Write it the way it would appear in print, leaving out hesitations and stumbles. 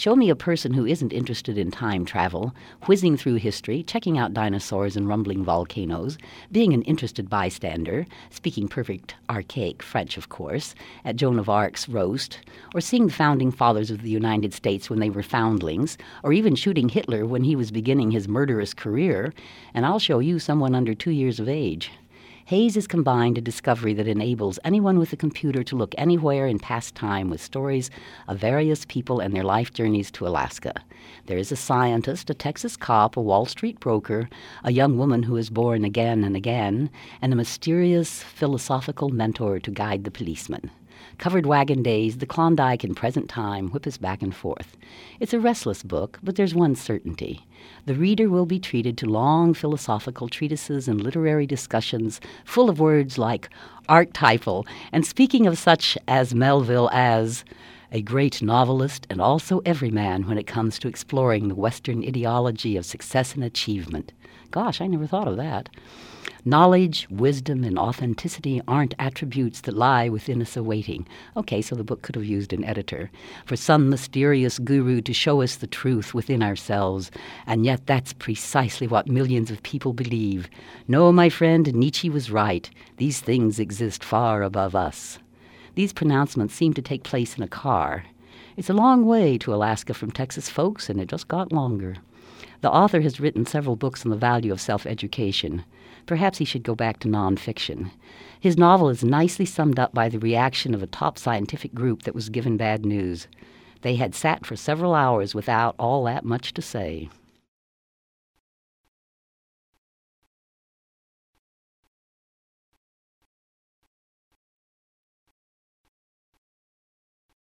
Show me a person who isn't interested in time travel, whizzing through history, checking out dinosaurs and rumbling volcanoes, being an interested bystander, speaking perfect archaic French, of course, at Joan of Arc's roast, or seeing the founding fathers of the United States when they were foundlings, or even shooting Hitler when he was beginning his murderous career, and I'll show you someone under 2 years of age. Hays has combined a discovery that enables anyone with a computer to look anywhere in past time with stories of various people and their life journeys to Alaska. There is a scientist, a Texas cop, a Wall Street broker, a young woman who is born again and again, and a mysterious philosophical mentor to guide the policeman. Covered wagon days, the Klondike in present time whip us back and forth. It's a restless book, but there's one certainty. The reader will be treated to long philosophical treatises and literary discussions full of words like archetypal, and speaking of such as Melville as a great novelist and also everyman when it comes to exploring the Western ideology of success and achievement. Gosh, I never thought of that. Knowledge, wisdom, and authenticity aren't attributes that lie within us awaiting. Okay, so the book could have used an editor. For some mysterious guru to show us the truth within ourselves, and yet that's precisely what millions of people believe. No, my friend, Nietzsche was right. These things exist far above us. These pronouncements seem to take place in a car. It's a long way to Alaska from Texas, folks, and it just got longer. The author has written several books on the value of self-education. Perhaps he should go back to nonfiction. His novel is nicely summed up by the reaction of a top scientific group that was given bad news. They had sat for several hours without all that much to say.